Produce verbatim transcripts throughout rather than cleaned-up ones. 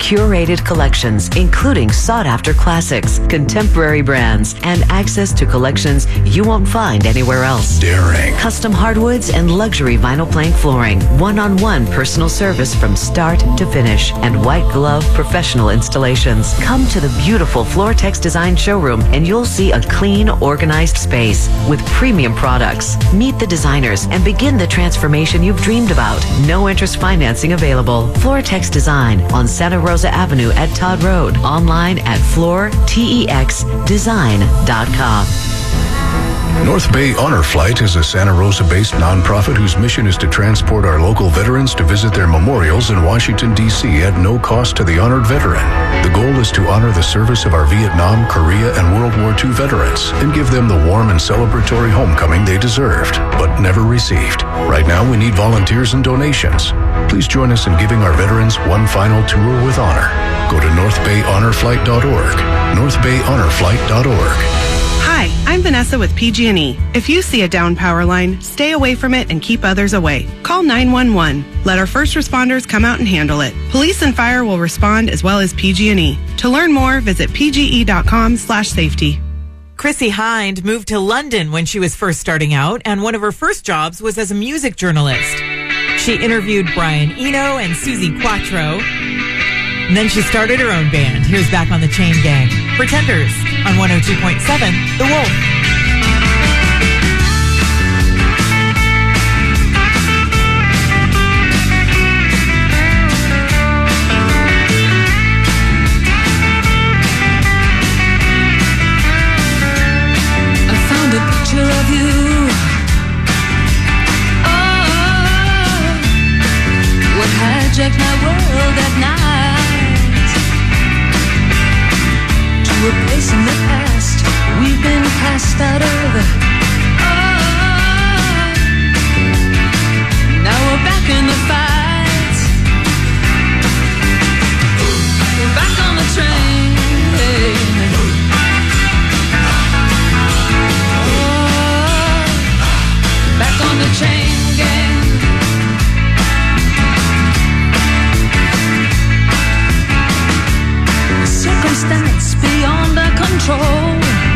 curated collections, including sought-after classics, contemporary brands, and access to collections you won't find anywhere else. Daring. Custom hardwoods and luxury vinyl plank flooring, one-on-one personal service from start to finish, and white glove professional installations. Come to the beautiful Floortex Design showroom and you'll see a clean, organized space with premium products. Meet the designers and begin the transformation you've dreamed about. No interest financing available. Floortex Design on Santa Rosa Avenue at Todd Road. Online at floor tex design dot com. North Bay Honor Flight is a Santa Rosa-based nonprofit whose mission is to transport our local veterans to visit their memorials in Washington, D C at no cost to the honored veteran. The goal is to honor the service of our Vietnam, Korea, and World War Two veterans and give them the warm and celebratory homecoming they deserved, but never received. Right now, we need volunteers and donations. Please join us in giving our veterans one final tour with honor. Go to north bay honor flight dot org. north bay honor flight dot org. Hi, I'm Vanessa with P G and E. If you see a down power line, stay away from it and keep others away. Call nine one one. Let our first responders come out and handle it. Police and fire will respond as well as P G and E. To learn more, visit p g e dot com slash safety. Chrissy Hind moved to London when she was first starting out, and one of her first jobs was as a music journalist. She interviewed Brian Eno and Susie Quattro, and then she started her own band. Here's Back on the Chain Gang. Pretenders on one oh two point seven The Wolf. I found a picture of you. Oh, what hijacked my world at night. To a place in the past we've been cast out of. Oh, now we're back in the fight. We're back on the train. Oh, back on the chain gang. Circumstance beyond our control.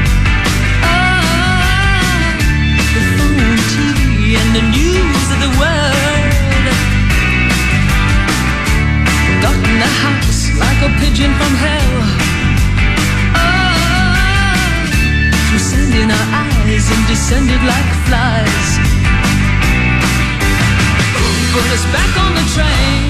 Oh, the phone, T V, and the news of the world got in the house like a pigeon from hell. Oh, through sand in our eyes and descended like flies. Put us back on the train.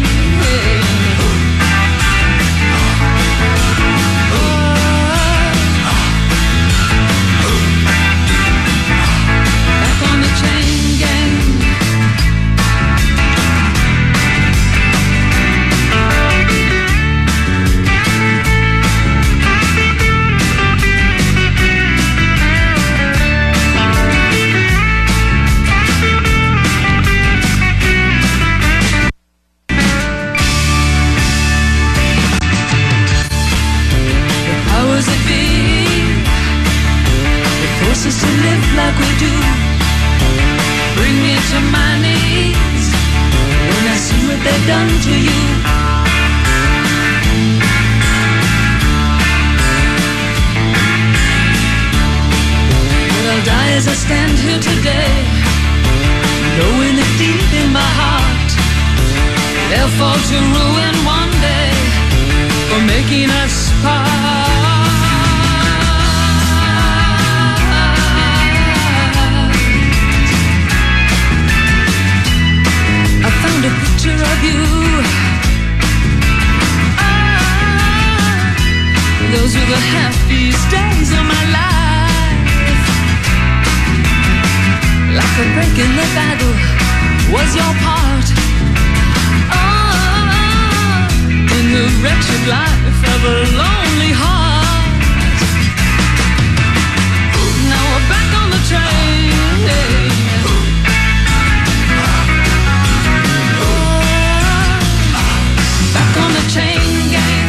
Us to live like we do. Bring me to my knees when I see what they've done to you. But I'll die as I stand here today, knowing that deep in my heart they'll fall to ruin one day for making us part. I found a picture of you. Ah, those were the happiest days of my life. Like a break in the battle was your part. Oh, in the wretched life of a lonely heart. Now we're back on the train. Back on the chain gang.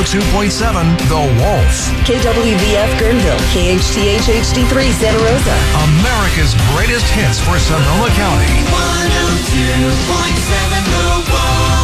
two point seven The Wolf. K W V F Guerneville, K H T H H D three Santa Rosa. America's greatest hits for Sonoma County. one oh two point seven The Wolf.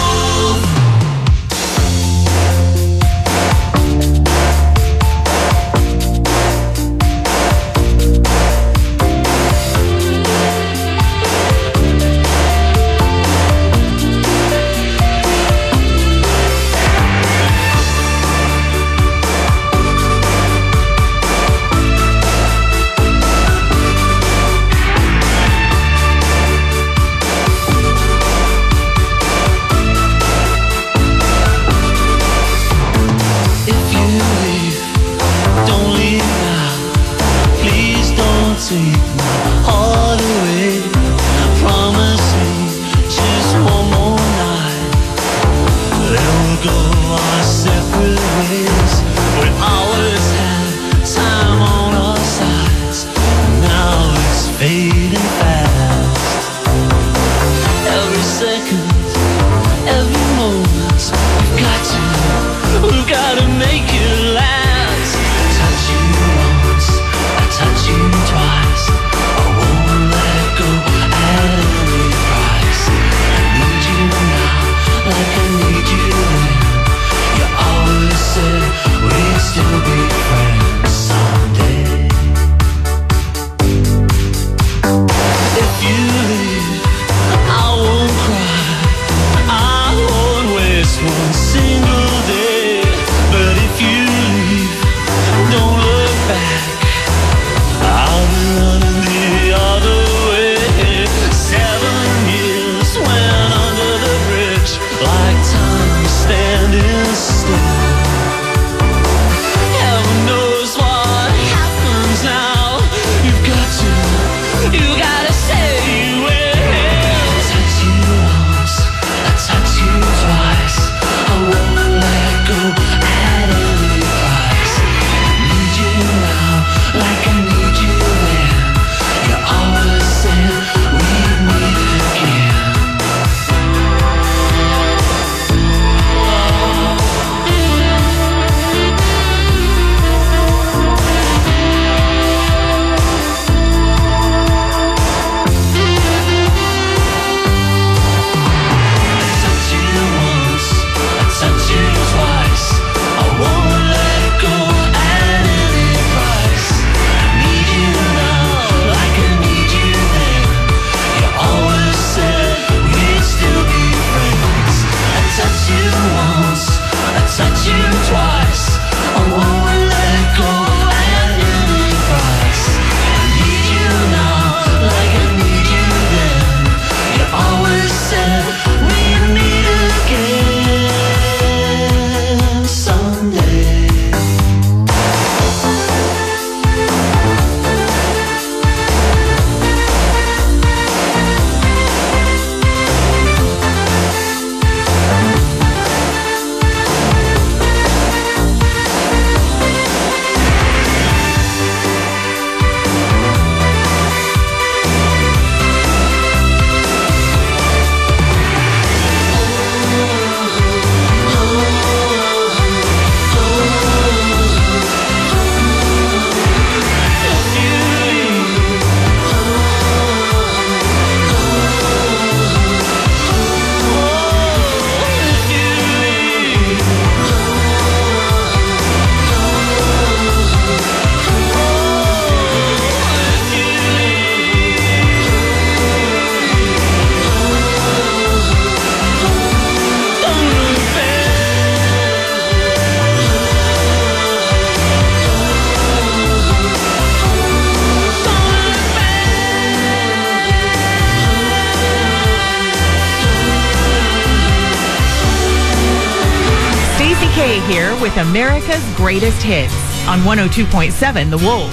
Here with America's Greatest Hits on one oh two point seven The Wolf.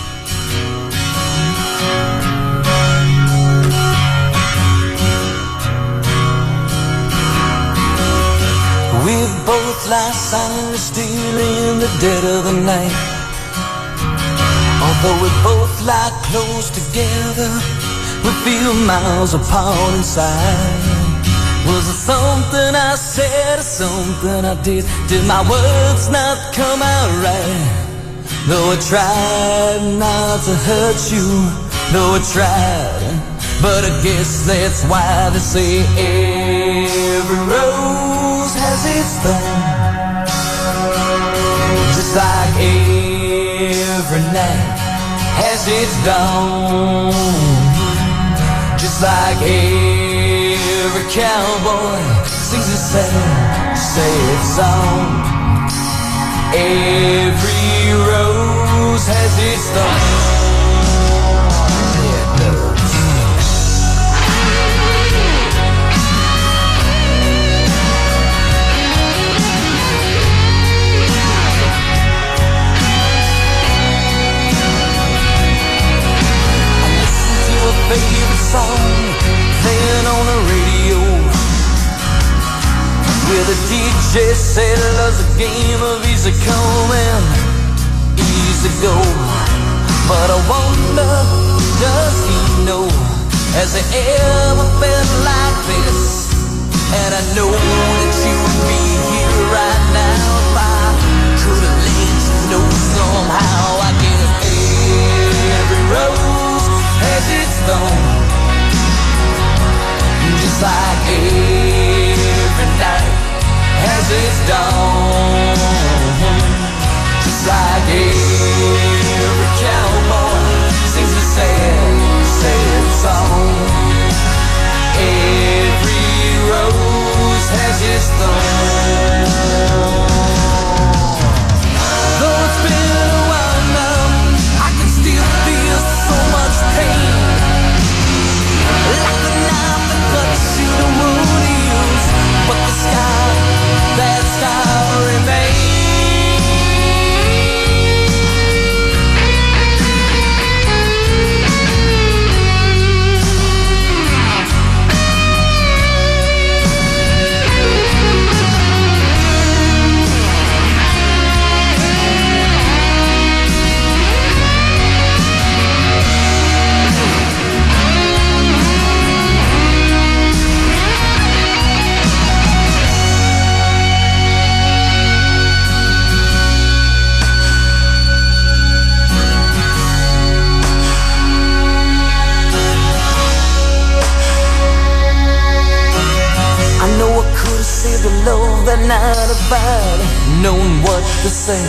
We both lie silent still in the dead of the night. Although we both lie close together, we feel miles apart inside. Was it something I said or something I did? Did my words not come out right? Though I tried not to hurt you, though I tried, but I guess that's why they say every rose has its thorn. Just like every night has its dawn. Just like every cowboy sings a sad, sad song. Every rose has its thorn. Favorite song playing on the radio, where the D J said love's a game of easy come and easy go. But I wonder, does he know, has he ever felt like this? And I know that you would be here right now if I could have let you know somehow. I guess every rose has its thorn, just like every night has its dawn. Just like every cowboy sings a sad, sad song. Every rose has its thorn. Though it's been a while now, I can still feel so much pain, like a knife that cuts through the wound heals, but the scar, that scar remains. That night about knowing what to say.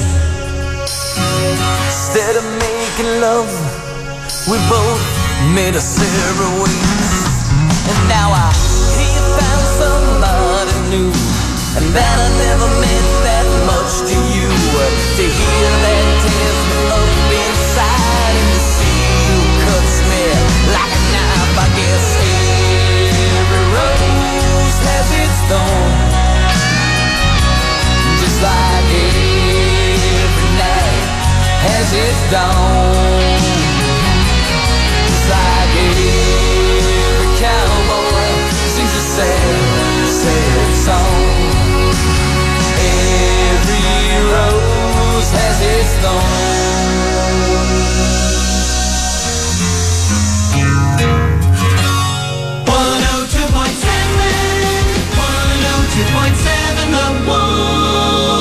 Instead of making love, we both made us separate ways. And now I hear you found somebody new, and that I never meant that much to you. To hear that tears me up inside, and to see you cuts me like a knife. I guess every rose has its thorn, like every night has its dawn. Just like every cowboy sings a sad, sad song. Every rose has its thorn. one oh two point seven, one oh two point seven, The Wolf.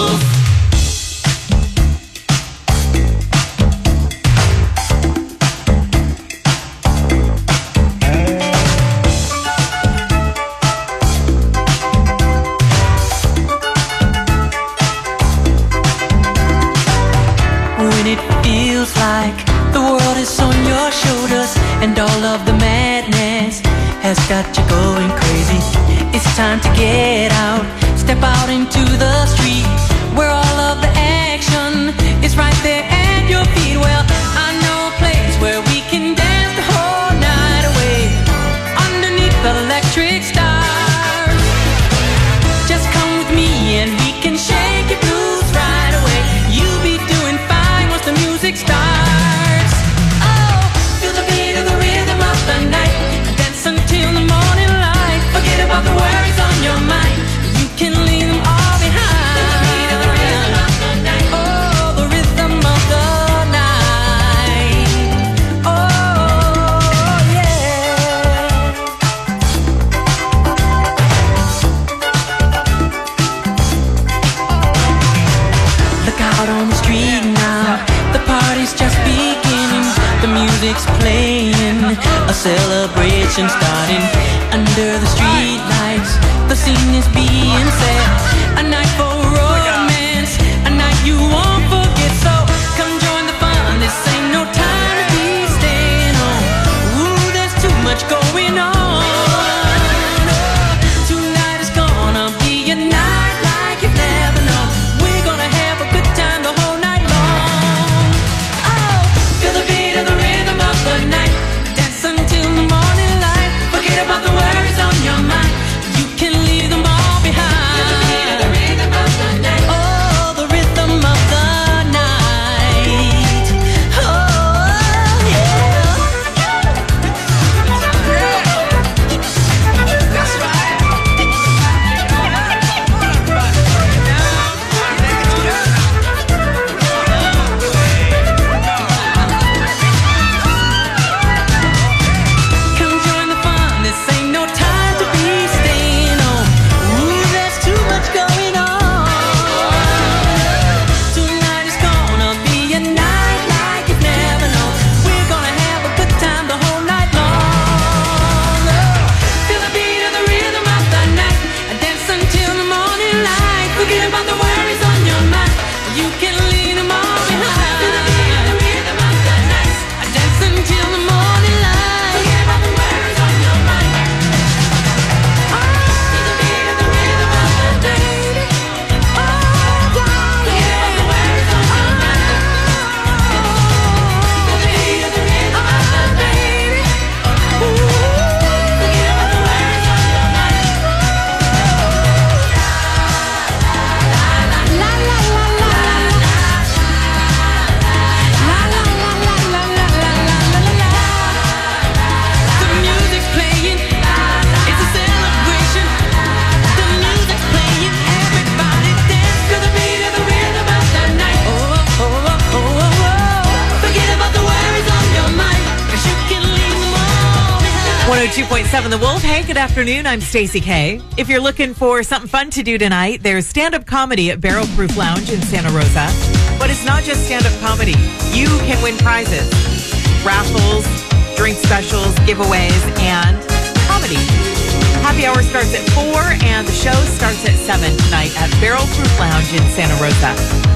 And all of the madness has got you going crazy. It's time to get out, step out into the street, where all of the action is right there at your feet. Well, I know a place where we can dance the whole night away, underneath the electric stars. Just come with me and we can shake your blues right away. You'll be doing fine once the music starts. The night, dance until the morning light. Forget about the worries on your mind. You can leave them all behind. The beat of the rhythm of the night. Oh, the rhythm of the night. is just beginning. The music's playing, a celebration starting under the street lights. The scene is being set, a night for romance, a night you won't forget. So come join the fun, this ain't no time to be staying home. Ooh, there's too much going on. Tonight is gonna be a night like you've never known. We're gonna have a good time the whole night long. Oh, feel the beat of the rhythm of the night. Dance until the morning light. Forget about the worries on your mind. You can leave them all behind. Feel the beat of the rhythm of the night. Oh, the rhythm of the night. Oh, yeah. That's right. Come join the fun. This ain't no time to be staying home. Ooh, there's too much going on. Tonight is gonna be a night like you've never known. We're gonna have a good time the whole night long. Oh, feel the beat of the rhythm of the night. Dance until the morning light. Forget about the worries on your mind. You can leave them all behind. Feel the beat of the rhythm of the night. Dance until the morning light. Forget about the worries on your mind. Oh, feel the beat of the rhythm of the night. Oh, forget about the worries on your mind. Feel the beat of the rhythm of the night. Ooh, forget about the worries on your mind. La la la la la la la la la la la la la. The music's playing, it's a celebration. The music's playing, everybody dance to the beat of the rhythm of the night. Oh oh oh oh oh oh. Forget about the worries on your mind, 'cause you can leave them all behind. one oh two point seven The Wolf. Hey, good afternoon. I'm Stacey K. If you're looking for something fun to do tonight, there's stand-up comedy at Barrel Proof Lounge in Santa Rosa. But it's not just stand-up comedy. You can win prizes, raffles, drink specials, giveaways, and comedy. Happy hour starts at four, and the show starts at seven tonight at Barrel Proof Lounge in Santa Rosa.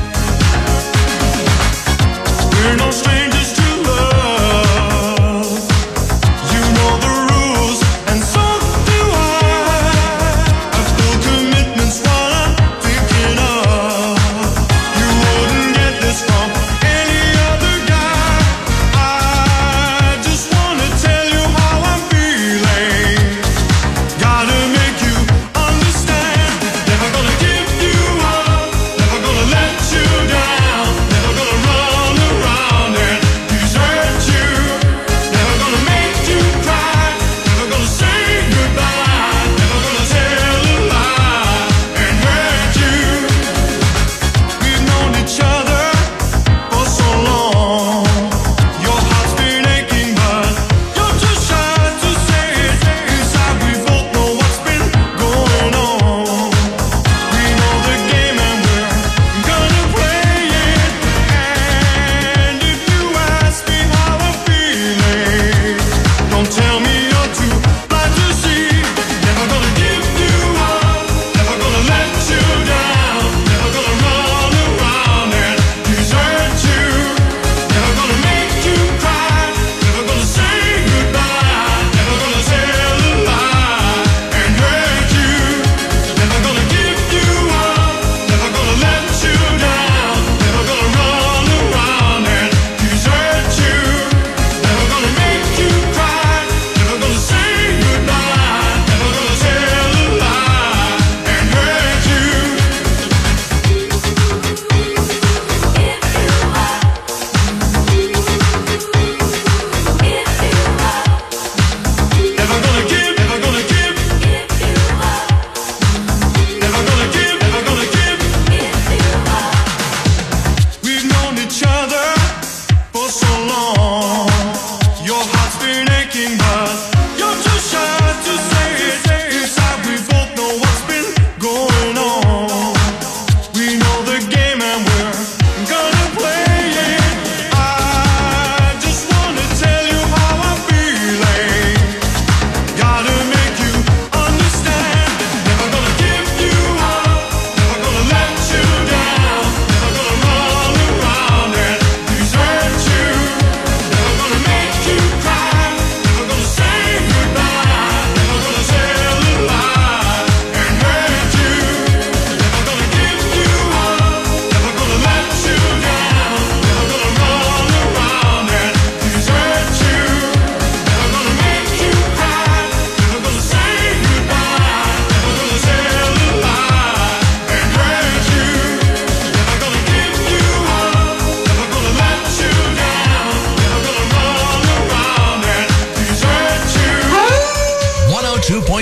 We're no strangers to love. You know the rules, and so do I. I've full commitments while I'm thinking of. You wouldn't get this from any other guy. I just wanna tell you how I'm feeling. Gotta make you understand. Never gonna give you up. Never gonna let you down. Never gonna run around and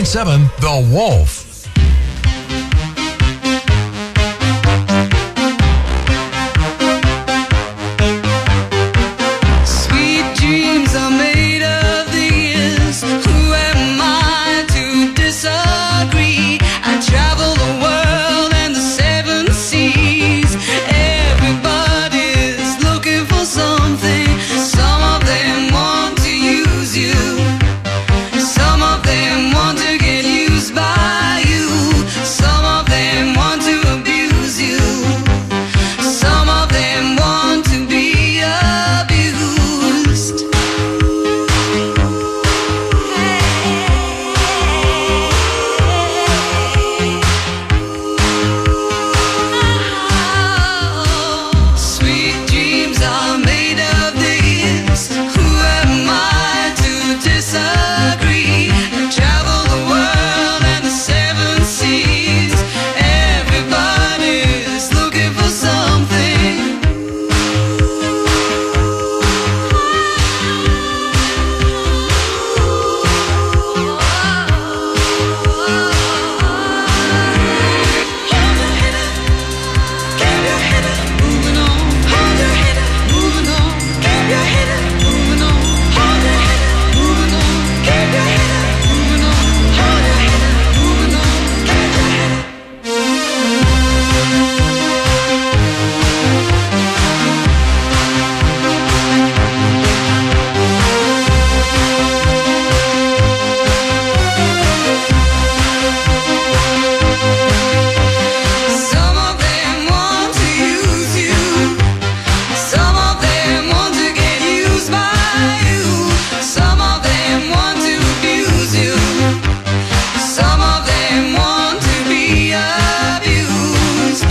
seven The Wolf. Sweet dreams are made of these. Who am I to disagree? I travel the world and the seven seas. Everybody's looking for something. Some of them want to use you. Some of them want to get used by you. Some of them want to abuse you. Some of them want to be abused. Sweet dreams are made of this. Who am I to disagree? I travel the world and the seven seas. Everybody's looking for something. Keep your head up, moving on. Hold your head up, moving on. Keep your head up, moving on. Hold your head up, moving on. Keep your head up, moving on. Hold your head up, moving on. Keep your head up. Some of them want to use you. Some of them want to get used by you. Some of them want to abuse you. Some of them want to be abused.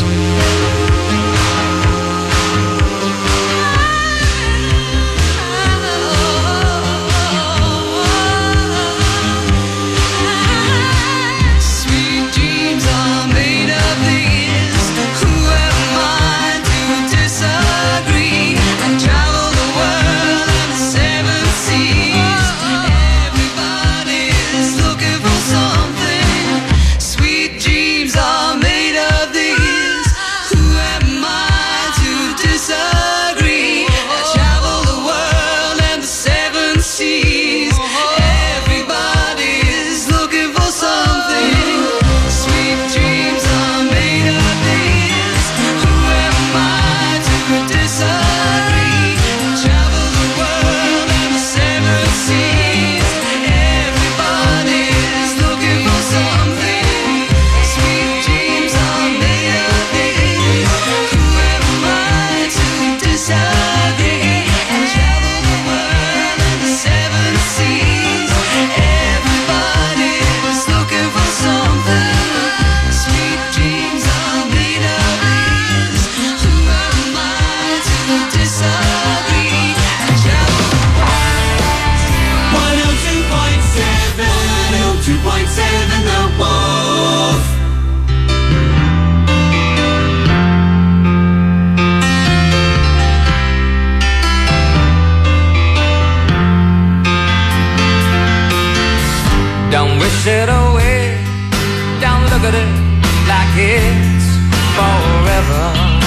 Sweet dreams are made of these. Who am I to disagree? I travel the world and the seven seas. Everybody's looking for something. Sweet dreams are made of these. Who am I to disagree? I travel the world and the seven seas. Everybody's looking for something. Sweet dreams are made of these. Who am I to disagree? I travel the world and the seven seas. Everybody's looking for something. Sweet dreams are made of these. Who am I to disagree? I travel the world and the seven seas. Everybody's looking for something. Sweet dreams are made of these. Who am I to disagree? I travel one oh two point seven, oh two point seven The Wolf. Don't wish it away. Don't look at it like it's forever.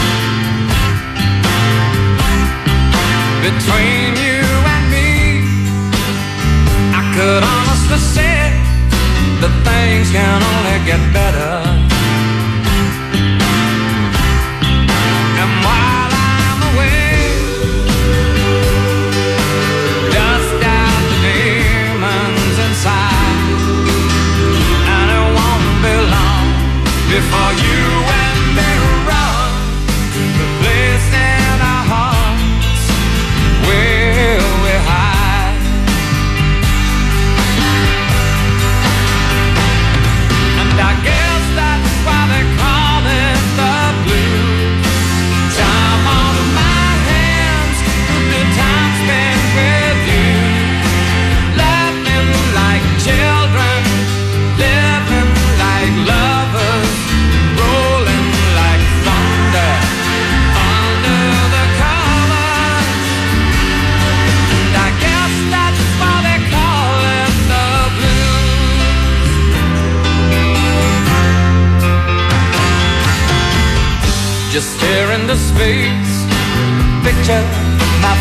Between you and me, I could honestly say that things can only get better. And while I'm away, dust out the demons inside, and it won't be long before you and me run the place in our hearts where we hide. And I guess that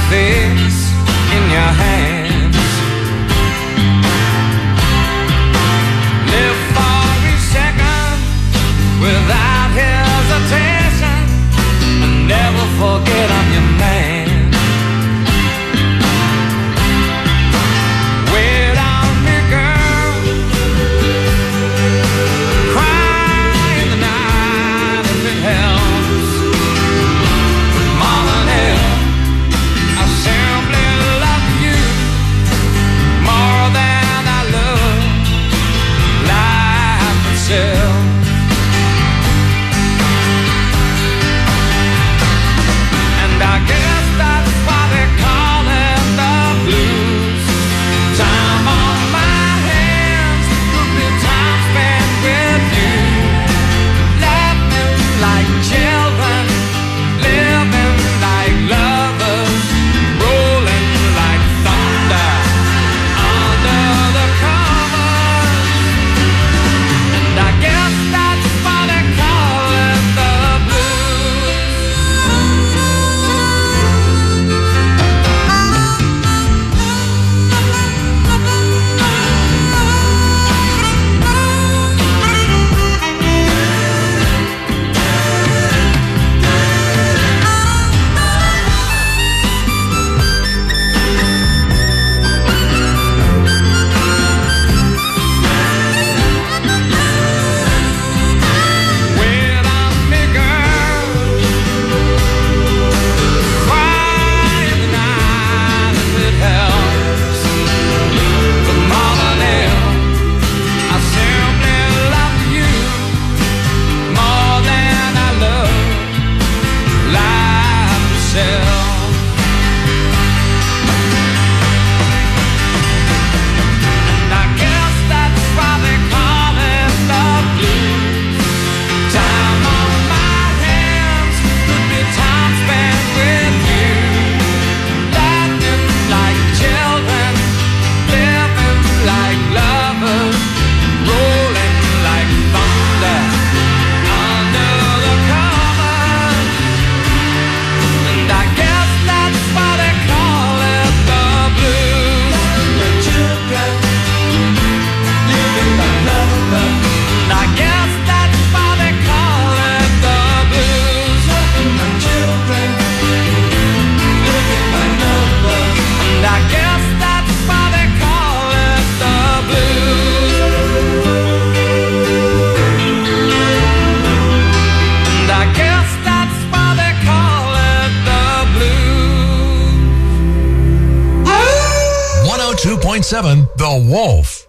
face in your hands. Live for each second without hesitation, and never forget I'm your man. Wait on me, girl. Cry in the night if it helps. Mama, I simply love you more than I love life itself. And I guess that's why they call it the blues. Time on my hands could be time spent with you. Laughing like children, living like lovers, rolling like thunder under the covers. And I guess that's why they call it the wait on me, girl. Cry in the night if it helps. But mama, I simply love you more than I love life itself. And I guess that's why they call it the blues. Time on my hands could be time spent with you. Laughing like children, living like lovers, rolling like thunder under the covers. And I guess that's why they call it the blues. The children living like lovers. And I guess that's why they call it the blues. The children living like lovers. And I guess that's why they call it the blues. And I guess that's why they call it the blues. one oh two point seven The Wolf.